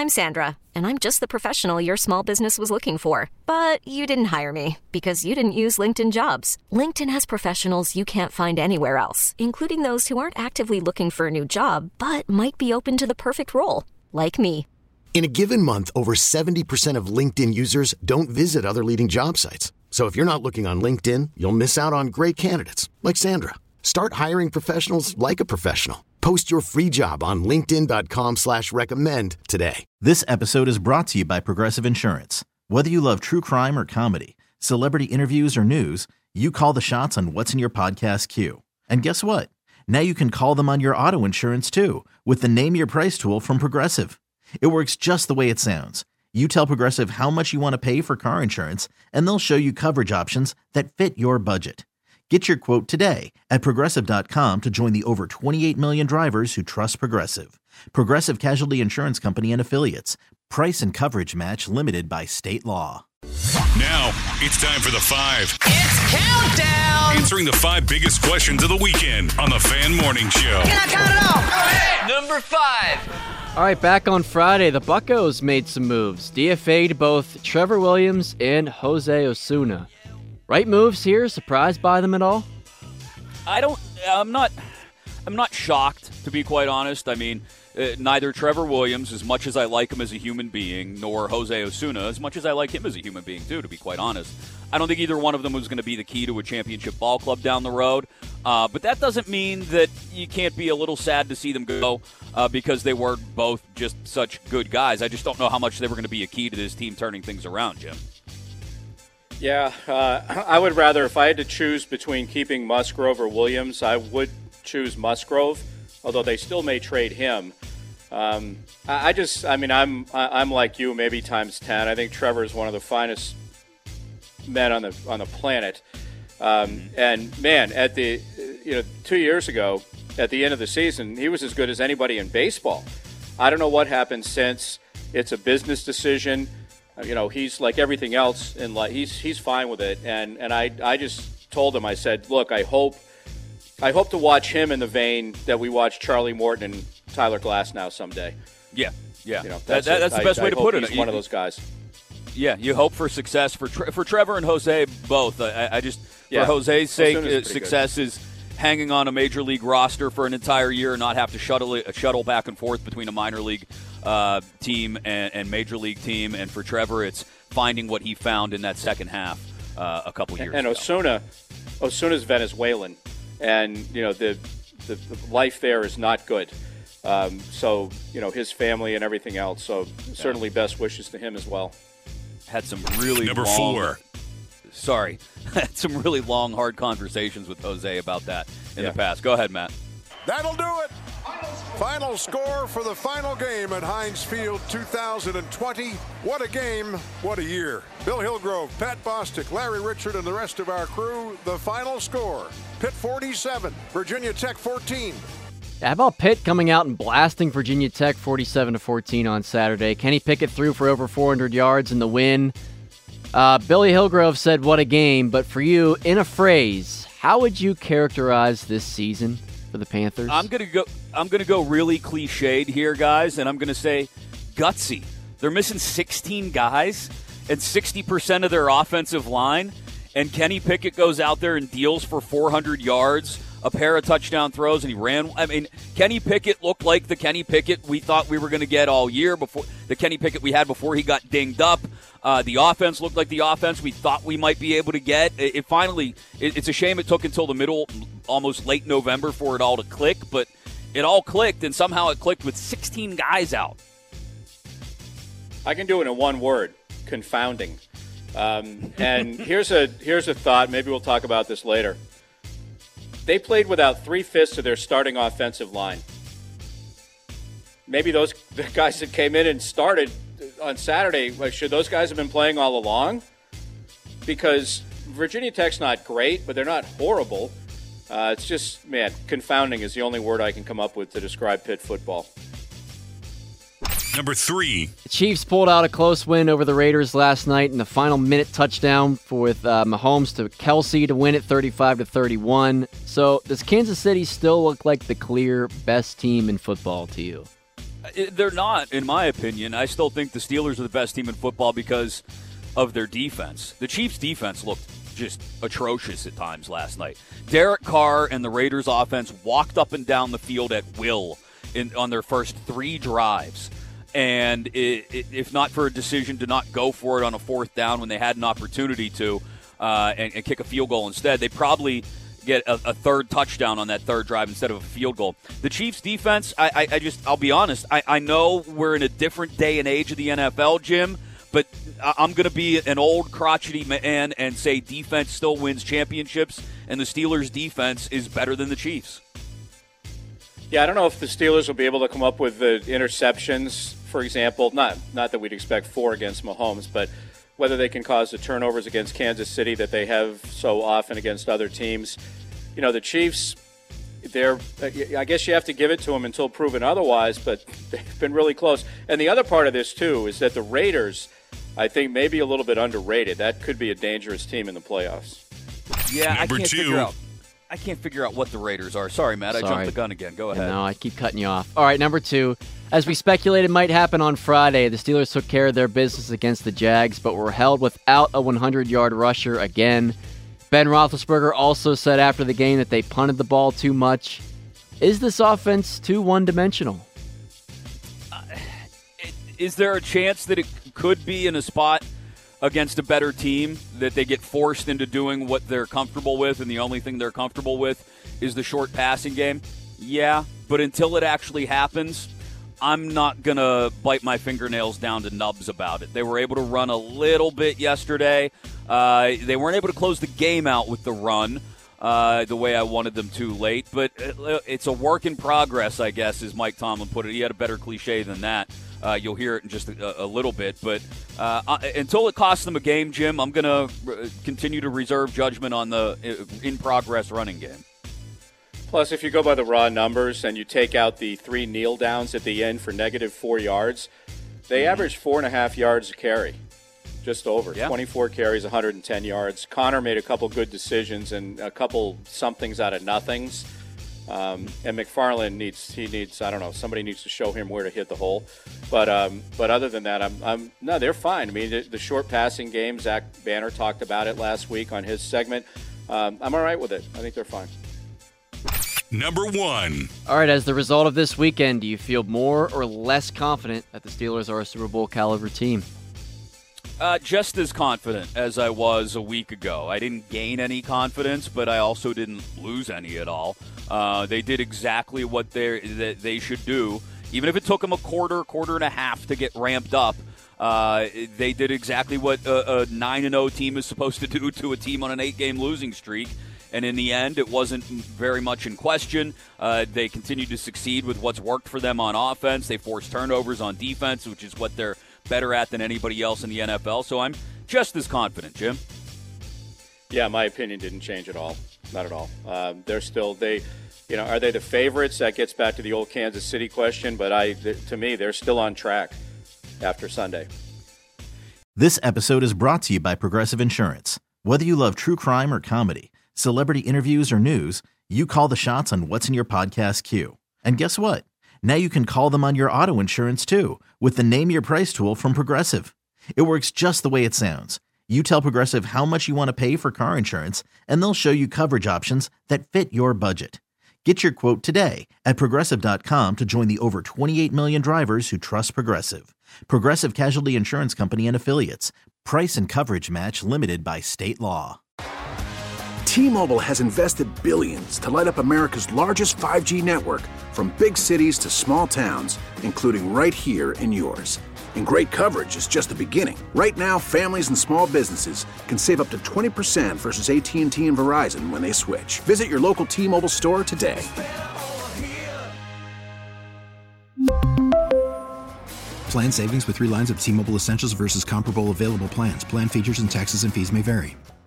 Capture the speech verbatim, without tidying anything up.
I'm Sandra, and I'm just the professional your small business was looking for. But you didn't hire me because you didn't use LinkedIn Jobs. LinkedIn has professionals you can't find anywhere else, including those who aren't actively looking for a new job, but might be open to the perfect role, like me. In a given month, over seventy percent of LinkedIn users don't visit other leading job sites. So if you're not looking on LinkedIn, you'll miss out on great candidates like Sandra. Start hiring professionals like a professional. Post your free job on linkedin dot com slash recommend today. This episode is brought to you by Progressive Insurance. Whether you love true crime or comedy, celebrity interviews or news, you call the shots on what's in your podcast queue. And guess what? Now you can call them on your auto insurance too with the Name Your Price tool from Progressive. It works just the way it sounds. You tell Progressive how much you want to pay for car insurance, and they'll show you coverage options that fit your budget. Get your quote today at Progressive dot com to join the over twenty-eight million drivers who trust Progressive. Progressive Casualty Insurance Company and Affiliates. Price and coverage match limited by state law. Now, it's time for the five. It's countdown! Answering the five biggest questions of the weekend on the Fan Morning Show. Can I count it off? Go ahead! Number five. All right, back on Friday, the Buccos made some moves. D F A'd both Trevor Williams and Jose Osuna. Right moves here? Surprised by them at all? I don't. I'm not. I'm not shocked, to be quite honest. I mean, uh, neither Trevor Williams, as much as I like him as a human being, nor Jose Osuna, as much as I like him as a human being too, to be quite honest. I don't think either one of them was going to be the key to a championship ball club down the road. Uh, but that doesn't mean that you can't be a little sad to see them go uh, because they were both just such good guys. I just don't know how much they were going to be a key to this team turning things around, Jim. Yeah, uh, I would rather, if I had to choose between keeping Musgrove or Williams, I would choose Musgrove, although they still may trade him. Um, I, I just, I mean, I'm I'm like you, maybe times ten. I think Trevor is one of the finest men on the on the planet. Um, and man, at the you know two years ago, at the end of the season, he was as good as anybody in baseball. I don't know what happened since. It's a business decision. You know, he's like everything else in life. He's he's fine with it. And and I I just told him, I said, look, I hope I hope to watch him in the vein that we watched Charlie Morton and Tyler Glasnow someday. Yeah, yeah. You know, that's, that, that's the I, best I way to hope put it. He's You, one of those guys. Yeah, you hope for success for Tre- for Trevor and Jose both. I, I just Yeah. for Jose's sake, Osuna's uh, pretty success is hanging on a major league roster for an entire year and not have to shuttle it, shuttle back and forth between a minor league uh, team and, and major league team. And for Trevor, it's finding what he found in that second half uh, a couple years and ago. Osuna, Osuna's Venezuelan, and you know the, the the life there is not good. Um, so you know his family and everything else. So certainly best wishes to him as well. Had some really Number long, four. Sorry, had some really long, hard conversations with Jose about that in Yeah. the past. Go ahead, Matt. That'll do it. Final score for the final game at Heinz Field two thousand twenty. What a game, what a year. Bill Hillgrove, Pat Bostic, Larry Richard, and the rest of our crew. The final score, Pitt forty-seven, Virginia Tech fourteen. How about Pitt coming out and blasting Virginia Tech forty-seven to fourteen on Saturday? Kenny Pickett threw for over four hundred yards in the win. Uh, Billy Hillgrove said, what a game. But for you, in a phrase, how would you characterize this season for the Panthers? I'm gonna go. I'm gonna go really cliched here, guys, and I'm gonna say gutsy. They're missing sixteen guys and sixty percent of their offensive line, and Kenny Pickett goes out there and deals for four hundred yards, a pair of touchdown throws, and he ran. I mean, Kenny Pickett looked like the Kenny Pickett we thought we were going to get all year before, the Kenny Pickett we had before he got dinged up. Uh, the offense looked like the offense we thought we might be able to get. It, it finally, it, it's a shame it took until the middle, almost late November for it all to click, but it all clicked, and somehow it clicked with sixteen guys out. I can do it in one word: confounding. Um, and here's a here's a thought. Maybe we'll talk about this later. They played without three-fifths of their starting offensive line. Maybe those the guys that came in and started on Saturday, like, should those guys have been playing all along? Because Virginia Tech's not great, but they're not horrible. Uh, it's just, man, confounding is the only word I can come up with to describe Pitt football. Number three. The Chiefs pulled out a close win over the Raiders last night in the final minute touchdown for, with uh, Mahomes to Kelsey to win it thirty-five to thirty-one. So does Kansas City still look like the clear best team in football to you? They're not, in my opinion. I still think the Steelers are the best team in football because of their defense. The Chiefs' defense looked just atrocious at times last night. Derek Carr and the Raiders' offense walked up and down the field at will in, on their first three drives. And it, it, if not for a decision to not go for it on a fourth down when they had an opportunity to uh, and, and kick a field goal instead, they probably get a, a third touchdown on that third drive instead of a field goal. The Chiefs' defense, I, I, I just, I'll be honest, I, I know we're in a different day and age of the N F L, Jim, but I'm going to be an old crotchety man and say defense still wins championships, and the Steelers' defense is better than the Chiefs. Yeah, I don't know if the Steelers will be able to come up with the interceptions, for example. Not not that we'd expect four against Mahomes, but whether they can cause the turnovers against Kansas City that they have so often against other teams. You know, the Chiefs, they're, I guess you have to give it to them until proven otherwise, but they've been really close. And the other part of this, too, is that the Raiders, I think, may be a little bit underrated. That could be a dangerous team in the playoffs. Yeah, Number I can't two. figure out. I can't figure out what the Raiders are. Sorry, Matt. Sorry. I jumped the gun again. Go ahead. No, I keep cutting you off. All right, number two. As we speculated might happen on Friday, the Steelers took care of their business against the Jags, but were held without a hundred-yard rusher again. Ben Roethlisberger also said after the game that they punted the ball too much. Is this offense too one-dimensional? Uh, is there a chance that it could be in a spot against a better team that they get forced into doing what they're comfortable with, and the only thing they're comfortable with is the short passing game? Yeah, but until it actually happens, I'm not going to bite my fingernails down to nubs about it. They were able to run a little bit yesterday. Uh, they weren't able to close the game out with the run uh, the way I wanted them to late, but it's a work in progress, I guess, as Mike Tomlin put it. He had a better cliche than that. Uh, you'll hear it in just a, a little bit. But uh, until it costs them a game, Jim, I'm going to r- continue to reserve judgment on the in-progress running game. Plus, if you go by the raw numbers and you take out the three kneel downs at the end for negative four yards, they mm-hmm. average four and a half yards a carry, just over. Yeah. twenty-four carries, one hundred ten yards. Connor made a couple good decisions and a couple somethings out of nothings. Um, and McFarland needs, he needs, I don't know, somebody needs to show him where to hit the hole. But um, but other than that, I'm, I'm no, they're fine. I mean, the, the short passing game, Zach Banner talked about it last week on his segment. Um, I'm all right with it. I think they're fine. Number one. All right, as the result of this weekend, do you feel more or less confident that the Steelers are a Super Bowl caliber team? Uh, just as confident as I was a week ago. I didn't gain any confidence, but I also didn't lose any at all. Uh, they did exactly what they that they should do. Even if it took them a quarter, quarter and a half to get ramped up, uh, they did exactly what a, a nine and oh team is supposed to do to a team on an eight-game losing streak. And in the end, it wasn't very much in question. Uh, they continued to succeed with what's worked for them on offense. They forced turnovers on defense, which is what they're better at than anybody else in the N F L. So I'm just as confident, Jim. Yeah, my opinion didn't change at all. Not at all. Um, they're still, they, you know, are they the favorites? That gets back to the old Kansas City question. But I, th- to me, they're still on track after Sunday. This episode is brought to you by Progressive Insurance. Whether you love true crime or comedy, celebrity interviews or news, you call the shots on what's in your podcast queue. And guess what? Now you can call them on your auto insurance too with the Name Your Price tool from Progressive. It works just the way it sounds. You tell Progressive how much you want to pay for car insurance, and they'll show you coverage options that fit your budget. Get your quote today at Progressive dot com to join the over twenty-eight million drivers who trust Progressive. Progressive Casualty Insurance Company and Affiliates. Price and coverage match limited by state law. T-Mobile has invested billions to light up America's largest five G network, from big cities to small towns, including right here in yours. And great coverage is just the beginning. Right now, families and small businesses can save up to twenty percent versus A T and T and Verizon when they switch. Visit your local T-Mobile store today. Plan savings with three lines of T-Mobile Essentials versus comparable available plans. Plan features and taxes and fees may vary.